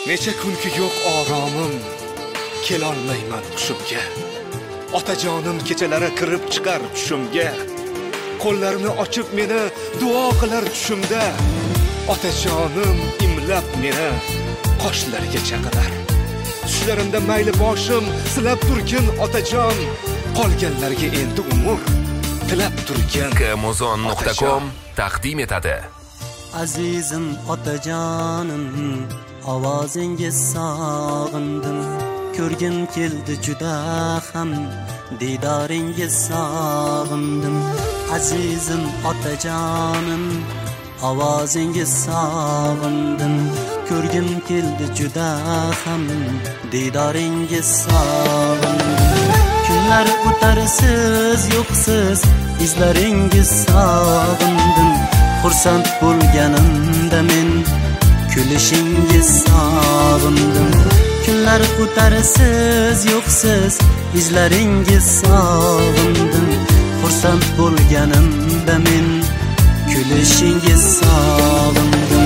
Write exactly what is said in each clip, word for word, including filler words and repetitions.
Necha kunki yo'q oromim, kelolmayman hushimga. Otajonim kechalari kirib chiqar tushimga. Qo'llarini ochib meni duo qilar tushimda. Otajonim imlab meni qoshlariga chaqirar. Tushlarimda mayli boshim silab turgin otajon, qolganlarga endi umr tilab turgin. Amazon nuqta com taqdim etadi. Azizim otajonim, ovozingiz sog'indim. Ko'rgim keldi juda ham, didoringiz sog'indim. Azizim otajonim, ovozingiz sog'indim. Ko'rgim keldi juda ham, didoringiz sog'indim. Kunlar o'tarsiz, yo'qsiz, izlaringiz sog'indim. Xursand bo'lganimda men kulishingiz sog'indim. Kunlar o'tarsiz, yo'qsiz, izlaringiz sog'indim. Xursand bo'lganimda men kulishingiz sog'indim.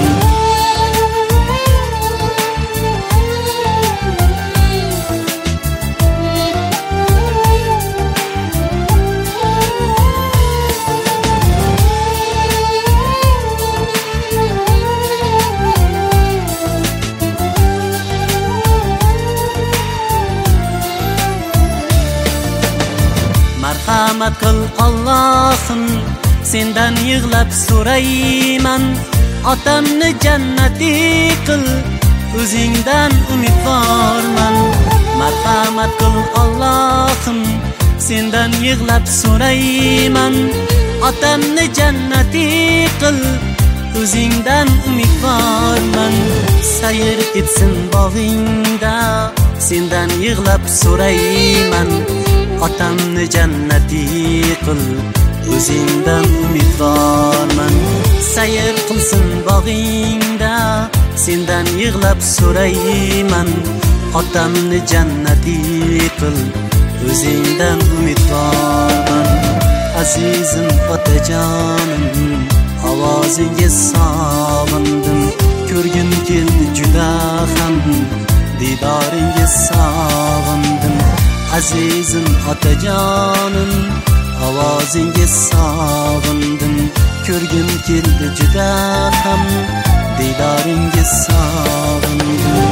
Marhamat qil Allohim, sendan yig'lab so'rayman. Otamni jannatiy qil, o'zingdan umidvorman. Marhamat qil Allohim, sendan yig'lab so'rayman. Otamni jannatiy qil, o'zingdan umidvorman. Sayr etsin bog'ingda, sendan yig'lab so'rayman. Otamni jannatiy qil, o'zingdan umidvorman. Sayr qilsin bog'ingda, sendan yig'lab so'rayman. Otamni jannatiy qil, o'zingdan umidvorman. Azizim otajonim, ovozingiz sog'indim. Ko'rgim keldi juda ham, didoringiz sog'indim. Azizim otajonim, ovozingiz sog'indim. Ko'rgim keldi juda ham, didoringiz sog'indim.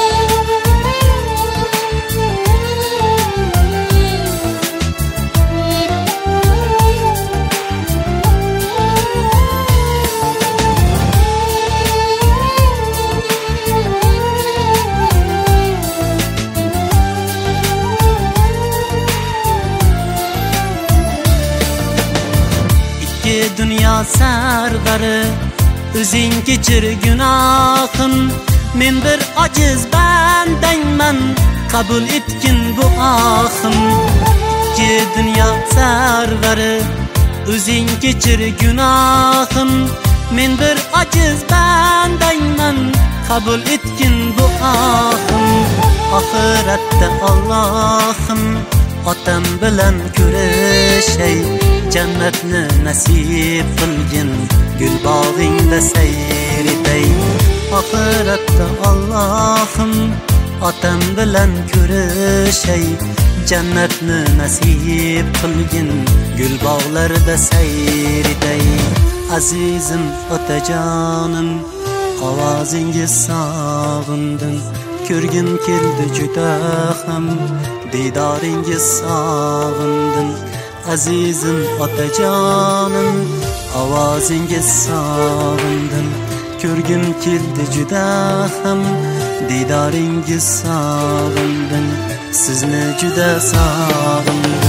Dünya sarvari, o'zing kechir gunohim. Men bir ojiz bandangman, qabul etgin bu ohim. Ikki dunyo sarvari, o'zing kechir gunohim. Men bir ojiz bandangman, qabul etgin bu ohim. Oxiratda Allohim, otam bilan ko'rishay. Jannatni nasib qilgin, gul bog'ingda sayr etay. Oxiratda Allohim, otam bilan ko'rishay. Jannatni nasib qilgin, gul bog'larda sayr etay. Azizim otajonim, ovozingiz sog'indim. Ko'rgim keldi juda ham, didoringiz sog'indim. Azizim otajonim, ovozingiz sog'indim. Ko'rgim keldi juda ham, didoringiz sog'indim. Sizni juda sog'indim.